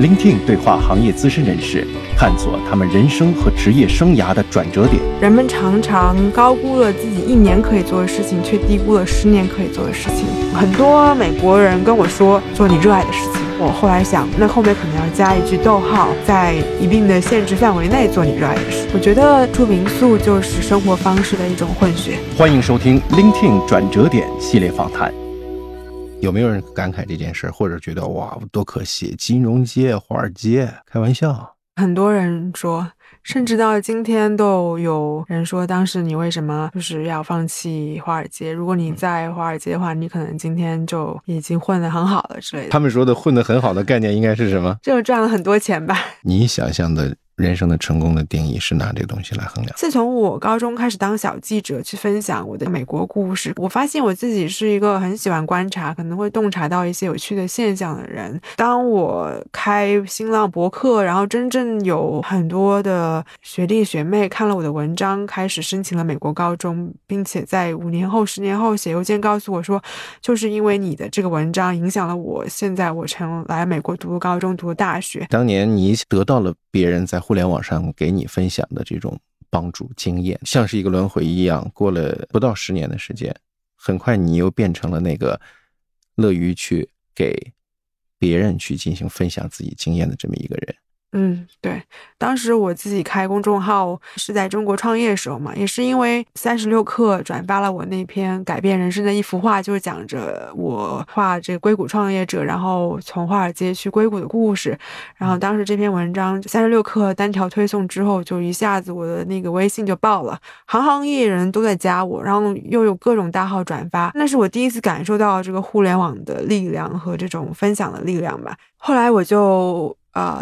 LinkedIn 对话行业资深人士，探索他们人生和职业生涯的转折点。 人们常常高估了自己1年可以做的事情，却低估了10年可以做的事情。很多美国人跟我说，做你热爱的事情。我后来想，那后面可能要加一句逗号，在一定的限制范围内做你热爱的事。我觉得住民宿就是生活方式的一种混血。 欢迎收听 LinkedIn 转折点系列访谈。 有没有人感慨这件事，或者觉得哇多可惜，金融街、华尔街，开玩笑？ 很多人说，甚至到今天都有人说，当时你为什么就是要放弃华尔街？如果你在华尔街的话，你可能今天就已经混得很好了之类的。 他们说的混得很好的概念应该是什么？ 就赚了很多钱吧。 你想象的人生的成功的定义是拿这个东西来衡量？ 自从我高中开始当小记者，去分享我的美国故事，我发现我自己是一个很喜欢观察，可能会洞察到一些有趣的现象的人。当我开新浪博客，然后真正有很多的学弟学妹看了我的文章，开始申请了美国高中，并且在5年后、10年后写邮件告诉我说，就是因为你的这个文章影响了我，现在我成来美国读了高中，读了大学。 当年你得到了别人在互联网上给你分享的这种帮助经验，像是一个轮回一样，过了不到10年的时间，很快你又变成了那个乐于去给别人去进行分享自己经验的这么一个人。 对，当时我自己开公众号是在中国创业的时候嘛，也是因为36氪转发了我那篇改变人生的一幅画，就是讲着我画这个硅谷创业者，然后从华尔街去硅谷的故事。然后当时这篇文章36氪单条推送之后，就一下子我的那个微信就爆了，行行业人都在加我，然后又有各种大号转发。那是我第一次感受到这个互联网的力量和这种分享的力量吧。后来我就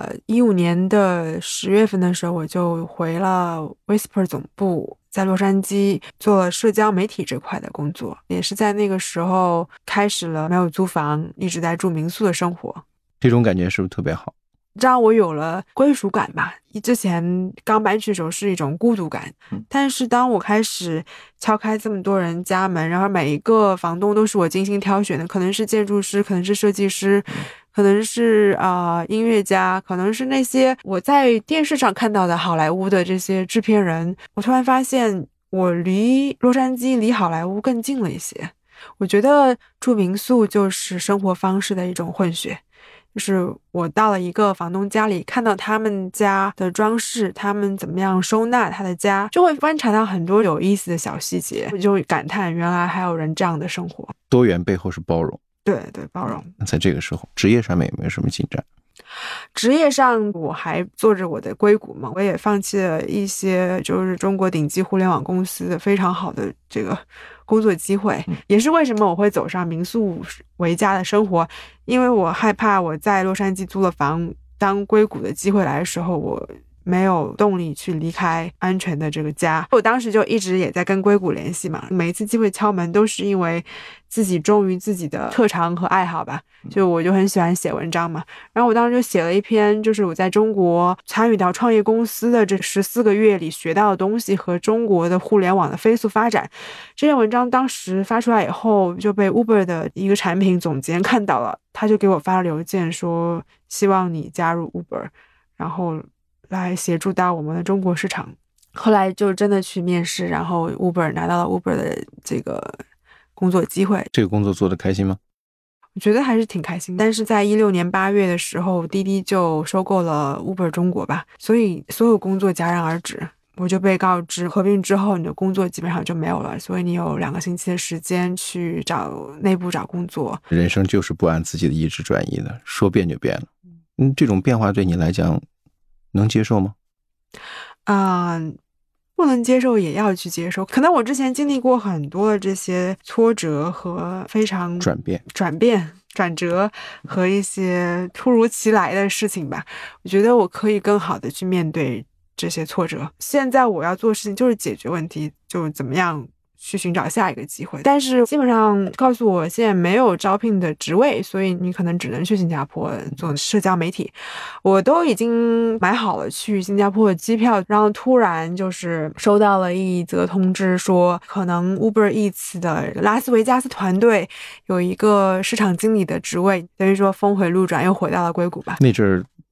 15年的10月份的时候，我就回了 Whisper 总部，在洛杉矶做了社交媒体这块的工作，也是在那个时候开始了没有租房，一直在住民宿的生活。 这种感觉是不是特别好？ 让我有了归属感吧。之前刚搬去的时候是一种孤独感，但是当我开始敲开这么多人家门，然后每一个房东都是我精心挑选的，可能是建筑师，可能是设计师，可能是音乐家，可能是那些我在电视上看到的好莱坞的这些制片人。我突然发现我离洛杉矶离好莱坞更近了一些。我觉得住民宿就是生活方式的一种混血，就是我到了一个房东家里，看到他们家的装饰，他们怎么样收纳他的家，就会观察到很多有意思的小细节，我就感叹原来还有人这样的生活。 多元背后是包容。 对，包容。 在这个时候职业上面有没有什么进展？ 职业上我还做着我的硅谷嘛，我也放弃了一些就是中国顶级互联网公司的非常好的这个工作机会，也是为什么我会走上民宿为家的生活，因为我害怕我在洛杉矶租了房，当硅谷的机会来的时候，我没有动力去离开安全的这个家。我当时就一直也在跟硅谷联系嘛，每一次机会敲门都是因为自己忠于自己的特长和爱好吧，就我就很喜欢写文章嘛。然后我当时就写了一篇，就是我在中国参与到创业公司的这14个月里学到的东西和中国的互联网的飞速发展。这篇文章当时发出来以后，就被 Uber 的一个产品总监看到了，他就给我发了邮件说希望你加入 Uber， 然后来协助到我们的中国市场。后来就真的去面试，然后 Uber 拿到了 Uber 的这个工作机会。 这个工作做得开心吗？ 我觉得还是挺开心，但是在16年8月的时候，滴滴就收购了 Uber 中国吧，所以所有工作戛然而止。我就被告知合并之后你的工作基本上就没有了，所以你有2个星期的时间去内部找工作。 人生就是不按自己的意志转移的，说变就变了。这种变化对你来讲能接受吗？ 不能接受也要去接受。可能我之前经历过很多的这些挫折和非常转折和一些突如其来的事情吧，我觉得我可以更好的去面对这些挫折。现在我要做的事情就是解决问题，就怎么样去寻找下一个机会。但是基本上告诉我现在没有招聘的职位，所以你可能只能去新加坡做社交媒体。我都已经买好了去新加坡的机票，然后突然就是收到了一则通知说，可能 Uber Eats 的拉斯维加斯团队有一个市场经理的职位，等于说峰回路转又回到了硅谷吧。 那阵儿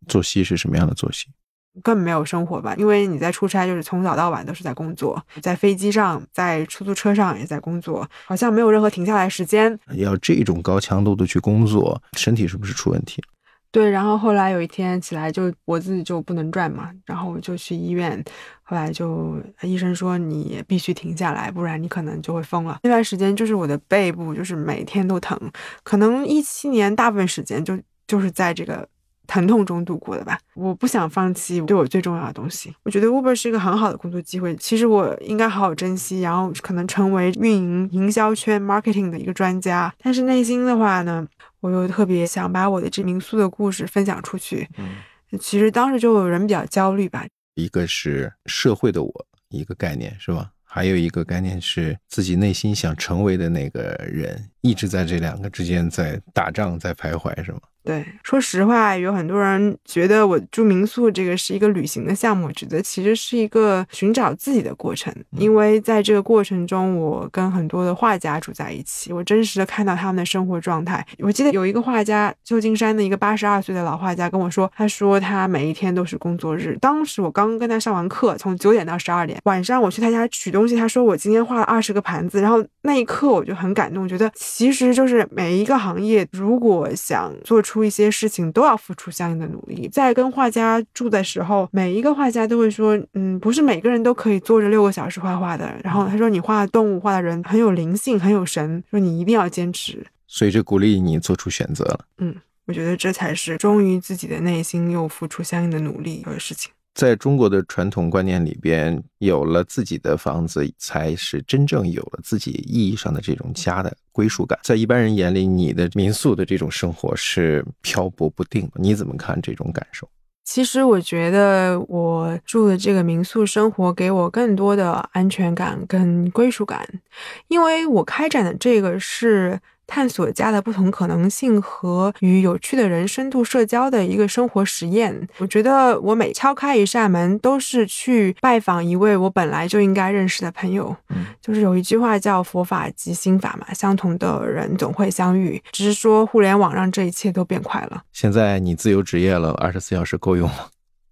作息是什么样的作息？ 更没有生活吧，因为你在出差就是从早到晚都是在工作，在飞机上，在出租车上也在工作，好像没有任何停下来时间。 要这种高强度的去工作，身体是不是出问题？ 对，然后后来有一天起来就脖子就不能转嘛，然后我就去医院，后来就医生说你必须停下来，不然你可能就会疯了。那段时间就是我的背部就是每天都疼，可能17年大部分时间就是在这个疼痛中度过的吧。我不想放弃对我最重要的东西。我觉得 Uber 是一个很好的工作机会，其实我应该好好珍惜，然后可能成为运营营销圈 marketing 的一个专家。但是内心的话呢，我又特别想把我的这民宿的故事分享出去。其实当时就有人比较焦虑吧。 一个是社会的我一个概念是吧？还有一个概念是自己内心想成为的那个人，一直在这两个之间在打仗，在徘徊是吗？ 对，说实话，有很多人觉得我住民宿这个是一个旅行的项目，我觉得其实是一个寻找自己的过程。因为在这个过程中，我跟很多的画家住在一起，我真实的看到他们的生活状态。我记得有一个画家，旧金山的一个82岁的老画家跟我说，他说他每一天都是工作日。当时我刚跟他上完课，从9点到12点，晚上我去他家取东西，他说我今天画了20个盘子，然后那一刻我就很感动，觉得其实就是每一个行业如果想做出一些事情都要付出相应的努力。在跟画家住的时候，每一个画家都会说不是每个人都可以坐着6个小时画画的，然后他说你画的动物画的人很有灵性很有神，说你一定要坚持， 所以这鼓励你做出选择了。 我觉得这才是忠于自己的内心又付出相应的努力的事情。 在中国的传统观念里边，有了自己的房子才是真正有了自己意义上的这种家的归属感。在一般人眼里，你的民宿的这种生活是漂泊不定，你怎么看这种感受？ 其实我觉得我住的这个民宿生活给我更多的安全感跟归属感，因为我开展的这个是探索家的不同可能性和与有趣的人深度社交的一个生活实验。我觉得我每敲开一扇门都是去拜访一位我本来就应该认识的朋友。就是有一句话叫佛法即心法嘛，相同的人总会相遇，只是说互联网让这一切都变快了。 现在你自由职业了，24小时够用吗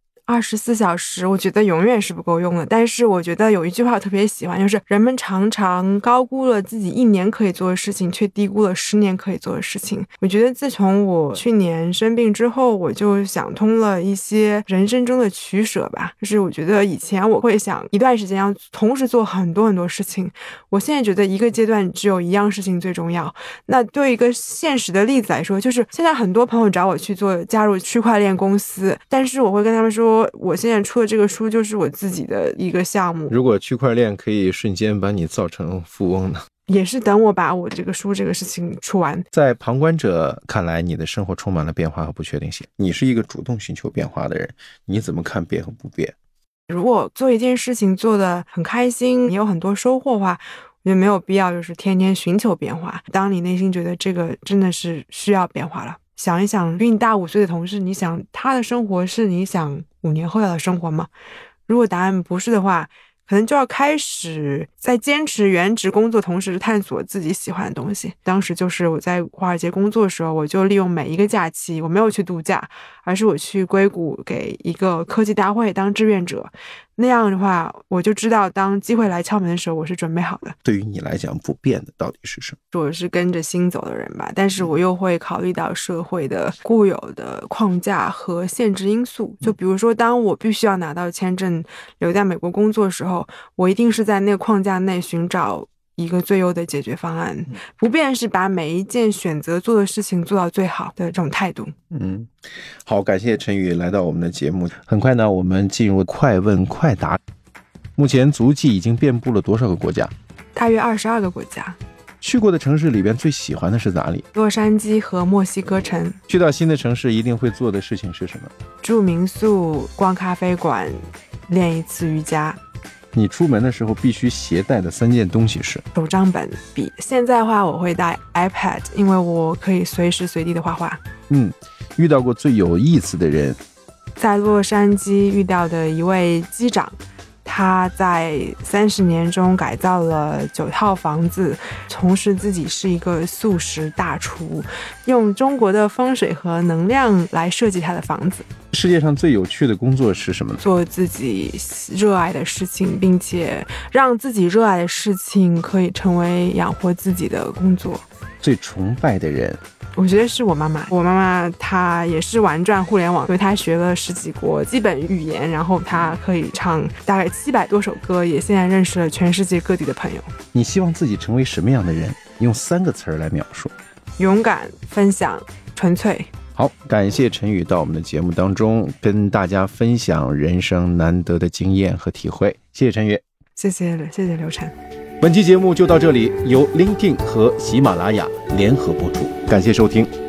？24小时我觉得永远是不够用的，但是我觉得有一句话我特别喜欢，就是人们常常高估了自己1年可以做的事情，却低估了10年可以做的事情。我觉得自从我去年生病之后，我就想通了一些人生中的取舍吧。就是我觉得以前我会想一段时间要同时做很多很多事情，我现在觉得一个阶段只有一样事情最重要。那对一个现实的例子来说，就是现在很多朋友找我去加入区块链公司，但是我会跟他们说，我现在出的这个书就是我自己的一个项目。 如果区块链可以瞬间把你造成富翁呢？ 也是等我把我这个书这个事情出完。 在旁观者看来，你的生活充满了变化和不确定性。你是一个主动寻求变化的人，你怎么看变和不变？ 如果做一件事情做得很开心，你有很多收获的话，我觉得没有必要就是天天寻求变化。当你内心觉得这个真的是需要变化了，想一想比你大5岁的同事，你想他的生活是你想5年后要的生活吗？如果答案不是的话，可能就要开始在坚持原职工作同时探索自己喜欢的东西。当时就是我在华尔街工作的时候，我就利用每一个假期，我没有去度假，而是我去硅谷给一个科技大会当志愿者。那样的话，我就知道当机会来敲门的时候，我是准备好的。 对于你来讲，不变的到底是什么？ 我是跟着心走的人吧，但是我又会考虑到社会的固有的框架和限制因素。就比如说，当我必须要拿到签证留在美国工作的时候，我一定是在那个框架内寻找一个最优的解决方案。不变是把每一件选择做的事情做到最好的这种态度。 好，感谢陈宇来到我们的节目。很快呢，我们进入快问快答。目前足迹已经遍布了多少个国家？ 大约22个国家。 去过的城市里边最喜欢的是哪里？ 洛杉矶和墨西哥城。 去到新的城市一定会做的事情是什么？ 住民宿、逛咖啡馆、练一次瑜伽。 你出门的时候必须携带的3件东西是？ 手账本、笔。现在的话我会带 iPad， 因为我可以随时随地的画画。 遇到过最有意思的人？ 在洛杉矶遇到的一位机长， 他在30年中改造了9套房子，同时自己是一个素食大厨，用中国的风水和能量来设计他的房子。 世界上最有趣的工作是什么呢？ 做自己热爱的事情，并且让自己热爱的事情可以成为养活自己的工作。 最崇拜的人， 我觉得是我妈妈。我妈妈她也是玩转互联网，所以她学了10几国基本语言，然后她可以唱大概700多首歌，也现在认识了全世界各地的朋友。 你希望自己成为什么样的人？用3个词来描述。 勇敢、分享、纯粹。 好，感谢陈宇到我们的节目当中跟大家分享人生难得的经验和体会，谢谢陈宇。 谢谢刘晨。 本期节目就到这里，由 LinkedIn 和喜马拉雅联合播出，感谢收听。